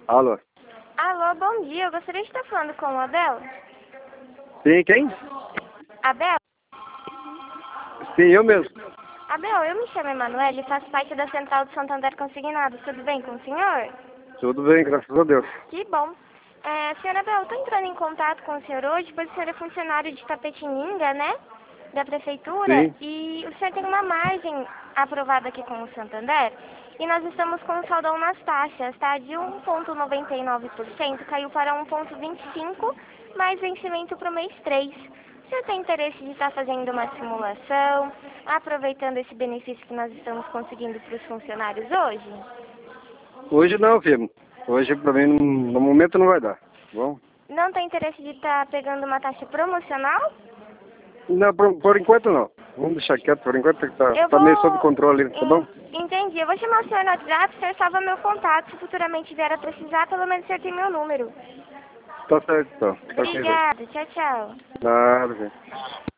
Alô? Alô, bom dia. Eu gostaria de estar falando com o Abel. Sim, quem? Abel? Sim, eu mesmo. Abel, eu me chamo Emanuele e faço parte da Central de Santander Consignados. Tudo bem com o senhor? Tudo bem, graças a Deus. Que bom. Senhor Abel, eu estou entrando em contato com o senhor hoje, pois o senhor é funcionário de Tapetininga, né? Da prefeitura. Sim. E o senhor tem uma margem aprovada aqui com o Santander. E nós estamos com o saldão nas taxas, tá? De 1,99% caiu para 1,25%, mais vencimento para o mês 3. O senhor tem interesse de estar fazendo uma simulação, aproveitando esse benefício que nós estamos conseguindo para os funcionários hoje? Hoje não, filho. Hoje pra mim no momento não vai dar. Tá bom? Não tem interesse de estar pegando uma taxa promocional? Não, por enquanto não. Vamos deixar quieto, por enquanto que Eu tá vou... meio sob controle, tá bom? Entendi. Eu vou chamar o senhor no WhatsApp, o senhor salva meu contato. Se futuramente vier a precisar, pelo menos o senhor tem meu número. Tá certo então. Tá ok, velho. Obrigada. Tchau, tchau. Nada, velho.